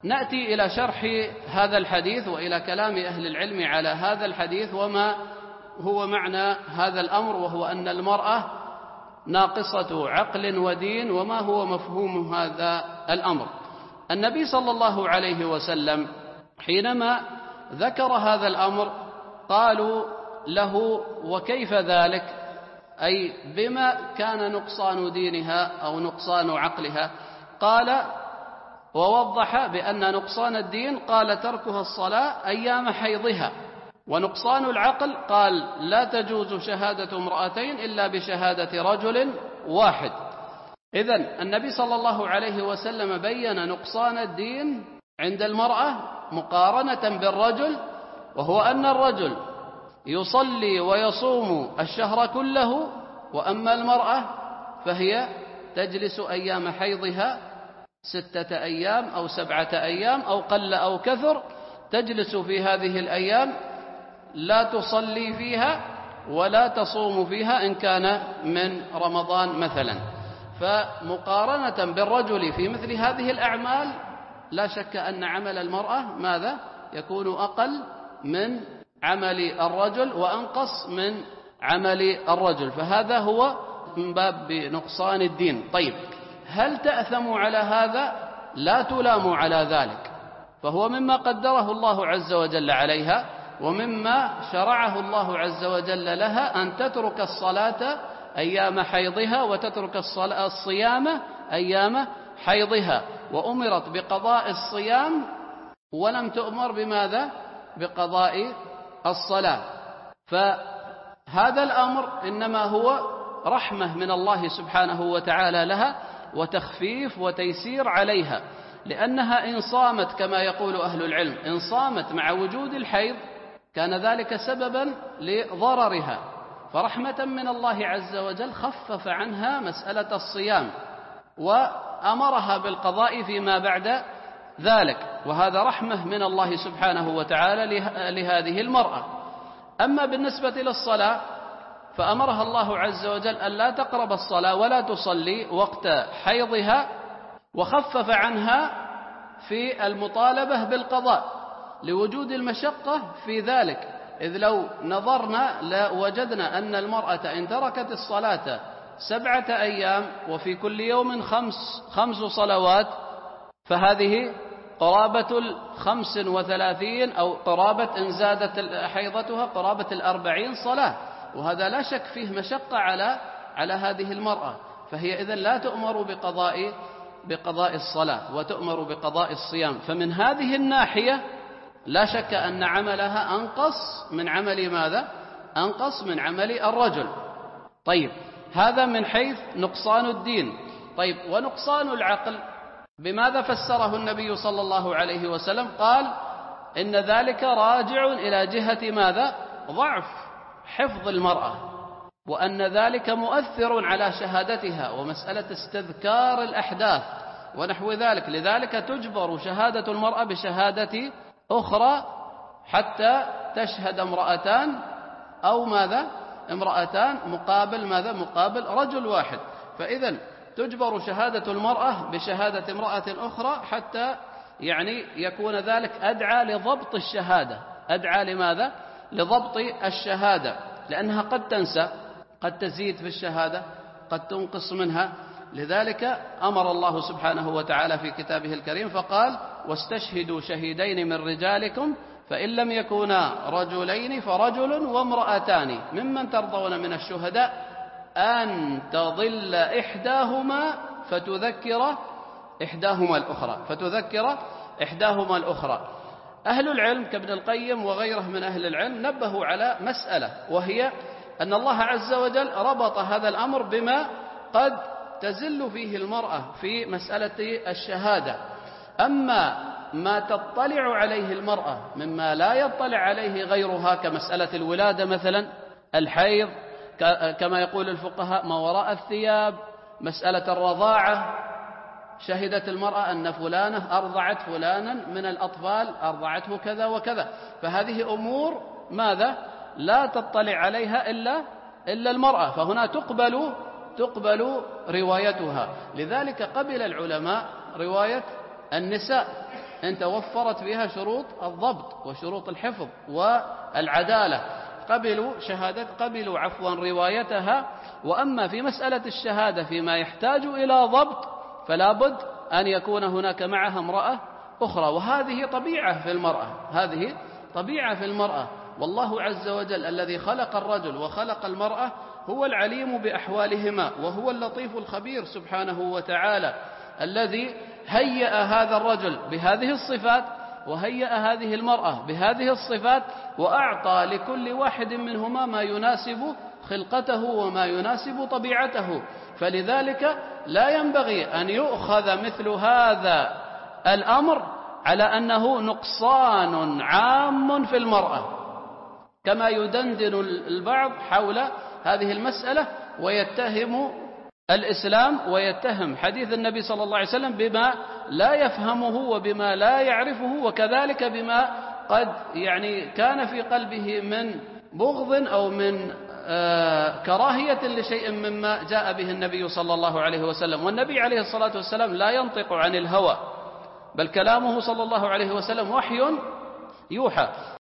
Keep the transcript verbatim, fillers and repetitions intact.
نأتي إلى شرح هذا الحديث وإلى كلام أهل العلم على هذا الحديث وما هو معنى هذا الأمر، وهو أن المرأة ناقصة عقل ودين، وما هو مفهوم هذا الأمر. النبي صلى الله عليه وسلم حينما ذكر هذا الأمر قالوا له: وكيف ذلك؟ أي بما كان نقصان دينها أو نقصان عقلها؟ قال ووضح بأن نقصان الدين قال تركها الصلاة أيام حيضها، ونقصان العقل قال لا تجوز شهادة امرأتين إلا بشهادة رجل واحد. إذن النبي صلى الله عليه وسلم بين نقصان الدين عند المرأة مقارنة بالرجل، وهو أن الرجل يصلي ويصوم الشهر كله، وأما المرأة فهي تجلس أيام حيضها ستة أيام أو سبعة أيام أو قل أو كثر، تجلس في هذه الأيام لا تصلي فيها ولا تصوم فيها إن كان من رمضان مثلا. فمقارنة بالرجل في مثل هذه الأعمال لا شك أن عمل المرأة ماذا؟ يكون أقل من عمل الرجل وأنقص من عمل الرجل، فهذا هو من باب نقصان الدين. طيب، هل تأثم على هذا؟ لا تلام على ذلك، فهو مما قدره الله عز وجل عليها، ومما شرعه الله عز وجل لها أن تترك الصلاة أيام حيضها وتترك الصيام أيام حيضها، وأمرت بقضاء الصيام ولم تؤمر بماذا؟ بقضاء الصلاة. فهذا الأمر إنما هو رحمة من الله سبحانه وتعالى لها وتخفيف وتيسير عليها، لأنها إن صامت كما يقول أهل العلم، إن صامت مع وجود الحيض كان ذلك سببا لضررها، فرحمة من الله عز وجل خفف عنها مسألة الصيام وأمرها بالقضاء فيما بعد ذلك، وهذا رحمة من الله سبحانه وتعالى لهذه المرأة. أما بالنسبة للصلاة فأمرها الله عز وجل أن لا تقرب الصلاة ولا تصلي وقت حيضها، وخفف عنها في المطالبة بالقضاء لوجود المشقة في ذلك، إذ لو نظرنا لوجدنا أن المرأة إن تركت الصلاة سبعة أيام وفي كل يوم خمس, خمس صلوات فهذه قرابة الخمس وثلاثين أو قرابة إن زادت حيضتها قرابة الأربعين صلاة، وهذا لا شك فيه مشقة على على هذه المرأة، فهي إذن لا تؤمر بقضاء بقضاء الصلاة وتؤمر بقضاء الصيام. فمن هذه الناحية لا شك أن عملها أنقص من عمل ماذا؟ أنقص من عمل الرجل. طيب، هذا من حيث نقصان الدين. طيب، ونقصان العقل بماذا فسره النبي صلى الله عليه وسلم؟ قال إن ذلك راجع إلى جهة ماذا؟ ضعف حفظ المرأة، وأن ذلك مؤثر على شهادتها ومسألة استذكار الأحداث ونحو ذلك، لذلك تجبر شهادة المرأة بشهادة أخرى حتى تشهد امرأتان أو ماذا؟ امرأتان مقابل ماذا؟ مقابل رجل واحد. فإذا تجبر شهادة المرأة بشهادة امرأة أخرى حتى يعني يكون ذلك أدعى لضبط الشهادة. أدعى لماذا؟ لضبط الشهادة، لأنها قد تنسى، قد تزيد في الشهادة، قد تنقص منها. لذلك أمر الله سبحانه وتعالى في كتابه الكريم فقال واستشهدوا شهيدين من رجالكم فإن لم يكونا رجلين فرجل وامرأتان ممن ترضون من الشهداء أن تضل إحداهما فتذكر إحداهما الأخرى فتذكر إحداهما الأخرى. أهل العلم كابن القيم وغيره من أهل العلم نبهوا على مسألة، وهي أن الله عز وجل ربط هذا الأمر بما قد تزل فيه المرأة في مسألة الشهادة. أما ما تطلع عليه المرأة مما لا يطلع عليه غيرها كمسألة الولادة مثلا، الحيض كما يقول الفقهاء، ما وراء الثياب، مسألة الرضاعة، شهدت المرأة أن فلانة أرضعت فلانا من الأطفال، أرضعته كذا وكذا، فهذه أمور ماذا؟ لا تطلع عليها إلا إلا المرأة، فهنا تقبل تقبل روايتها. لذلك قبل العلماء رواية النساء إن توفرت فيها شروط الضبط وشروط الحفظ والعدالة قبلوا شهادة قبلوا عفوا روايتها. وأما في مسألة الشهادة فيما يحتاج إلى ضبط فلا بد أن يكون هناك معها امرأة أخرى، وهذه طبيعة في المرأة، هذه طبيعة في المرأة. والله عز وجل الذي خلق الرجل وخلق المرأة هو العليم بأحوالهما، وهو اللطيف الخبير سبحانه وتعالى، الذي هيأ هذا الرجل بهذه الصفات وهيأ هذه المرأة بهذه الصفات، وأعطى لكل واحد منهما ما يناسب خلقته وما يناسب طبيعته. فلذلك لا ينبغي أن يؤخذ مثل هذا الأمر على أنه نقصان عام في المرأة، كما يدندن البعض حول هذه المسألة ويتهم الإسلام ويتهم حديث النبي صلى الله عليه وسلم بما لا يفهمه وبما لا يعرفه، وكذلك بما قد يعني كان في قلبه من بغض أو من آه كراهية لشيء مما جاء به النبي صلى الله عليه وسلم. والنبي عليه الصلاة والسلام لا ينطق عن الهوى، بل كلامه صلى الله عليه وسلم وحي يوحى.